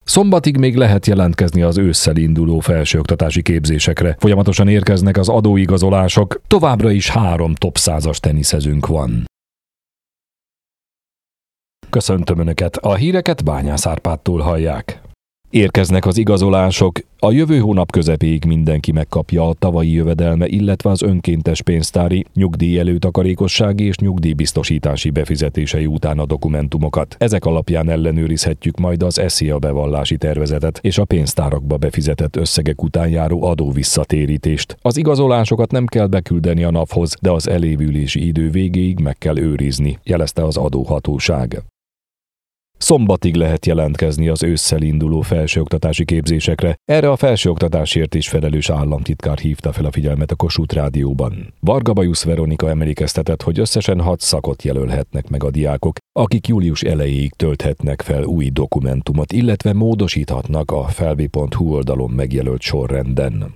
Szombatig még lehet jelentkezni az ősszel induló felsőoktatási képzésekre. Folyamatosan érkeznek az adóigazolások, továbbra is 3 top 100-as teniszezőnk van. Köszöntöm Önöket, a híreket Bányász Árpádtól hallják. Érkeznek az igazolások, a jövő hónap közepéig mindenki megkapja a tavalyi jövedelme, illetve az önkéntes pénztári, nyugdíj előtakarékossági és nyugdíjbiztosítási befizetései után a dokumentumokat. Ezek alapján ellenőrizhetjük majd az SZIA bevallási tervezetet és a pénztárakba befizetett összegek után járó adóvisszatérítést. Az igazolásokat nem kell beküldeni a NAV-hoz, de az elévülési idő végéig meg kell őrizni, jelezte az adóhatóság. Szombatig lehet jelentkezni az ősszel induló felsőoktatási képzésekre. Erre a felsőoktatásért is felelős államtitkár hívta fel a figyelmet a Kossuth Rádióban. Varga Bajusz Veronika emlékeztetett, hogy összesen 6 szakot jelölhetnek meg a diákok, akik július elejéig tölthetnek fel új dokumentumot, illetve módosíthatnak a felv.hu oldalon megjelölt sorrenden.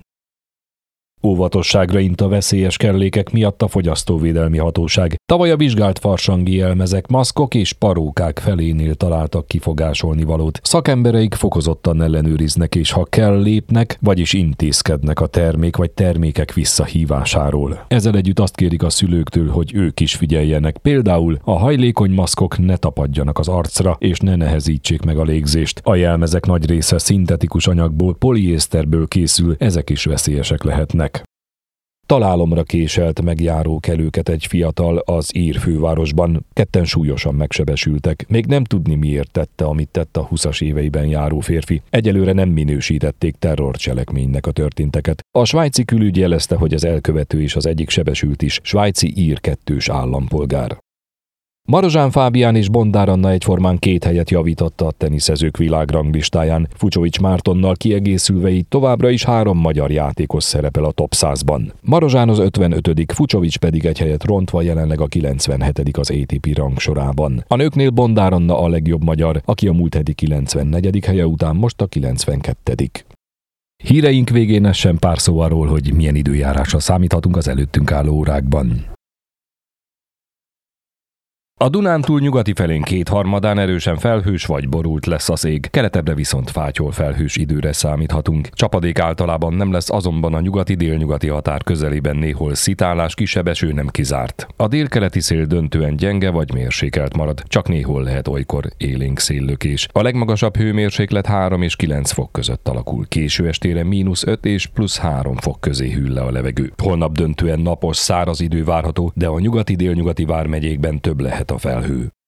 Óvatosságra int a veszélyes kellékek miatt a Fogyasztóvédelmi Hatóság. Tavaly a vizsgált farsangi jelmezek, maszkok és parókák felénél találtak kifogásolni valót. Szakembereik fokozottan ellenőriznek, és ha kell, lépnek, vagyis intézkednek a termék vagy termékek visszahívásáról. Ezzel együtt azt kérik a szülőktől, hogy ők is figyeljenek. Például a hajlékony maszkok ne tapadjanak az arcra, és ne nehezítsék meg a légzést. A jelmezek nagy része szintetikus anyagból, poliészterből készül, ezek is veszélyesek lehetnek. Találomra késelt megjárókelőket egy fiatal az ír fővárosban. 2 súlyosan megsebesültek. Még nem tudni, miért tette, amit tett a 20-as éveiben járó férfi. Egyelőre nem minősítették terrorcselekménynek a történteket. A svájci külügy jelezte, hogy az elkövető és az egyik sebesült is svájci ír kettős állampolgár. Marozsán Fábián és Bondár Anna egyformán 2 helyet javította a teniszezők világranglistáján. Fucsovics Mártonnal kiegészülve így továbbra is 3 magyar játékos szerepel a top 100-ban. Marozsán az 55., Fucsovics pedig 1 helyet rontva jelenleg a 97. az ATP rangsorában. A nőknél Bondár Anna a legjobb magyar, aki a múlt heti 94. helye után most a 92. Híreink végén essen pár szó arról, hogy milyen időjárásra számíthatunk az előttünk álló órákban. A Dunántúl nyugati felén 2/3 erősen felhős vagy borult lesz az ég, keletebbre viszont fátyol felhős időre számíthatunk. Csapadék általában nem lesz, azonban a nyugati-délnyugati határ közelében néhol szitálás, kisebb eső nem kizárt. A délkeleti szél döntően gyenge vagy mérsékelt marad, csak néhol lehet olykor élénk széllökés. A legmagasabb hőmérséklet 3 és 9 fok között alakul, késő estére -5 és +3 fok közé hűl le a levegő. Holnap döntően napos, száraz idő várható, de a nyugati-délnyugati vármegyékben több lehet a felhő.